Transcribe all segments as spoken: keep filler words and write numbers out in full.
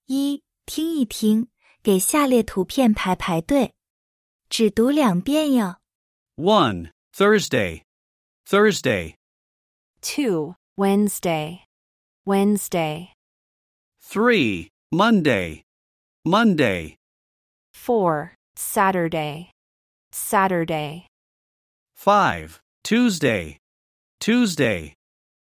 一、听一听，给下列图片排排队。只读两遍哟。 one. Thursday. Thursday. two. Wednesday. Wednesday. three. Monday. Monday. four. Saturday. Saturday. five. Tuesday. Tuesday.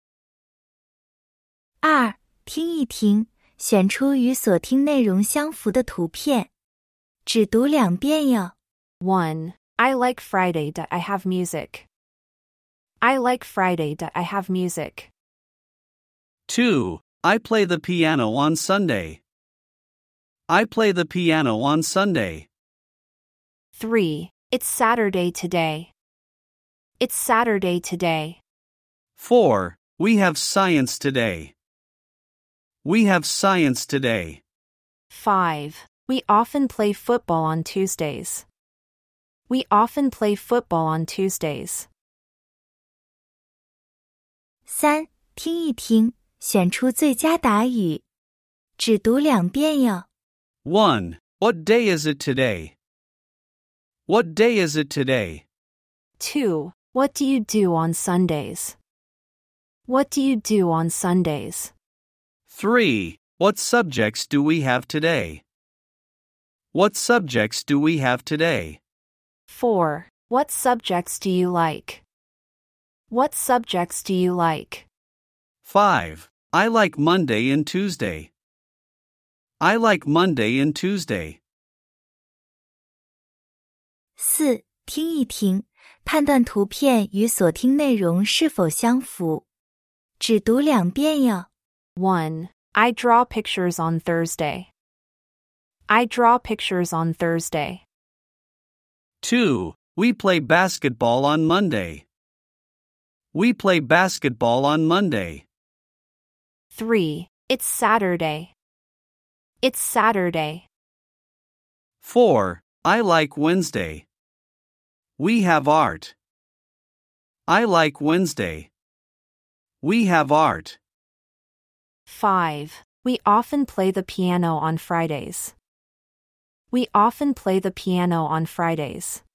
二、听一听，选出与所听内容相符的图片。只读两遍哟。 one. I like Friday that I have music. I like Friday that I have music. two. I play the piano on Sunday. I play the piano on Sunday. three. It's Saturday today. It's Saturday today. four. We have science today. We have science today. five. We often play football on Tuesdays. We often play football on Tuesdays. 三、听一听，选出最佳答语。只读两遍哟。 one. What day is it today? What day is it today? two. What do you do on Sundays? What do you do on Sundays? three. What subjects do we have today? What subjects do we have today? four. What subjects do you like? What subjects do you like? five. I like Monday and Tuesday. I like Monday and Tuesday. 四、听一听，判断图片与所听内容是否相符。只读两遍哟。 one. I draw pictures on Thursday. I draw pictures on Thursday. two. We play basketball on Monday. We play basketball on Monday. three. It's Saturday. It's Saturday. four. I like Wednesday. We have art. I like Wednesday. We have art. five. We often play the piano on Fridays. We often play the piano on Fridays.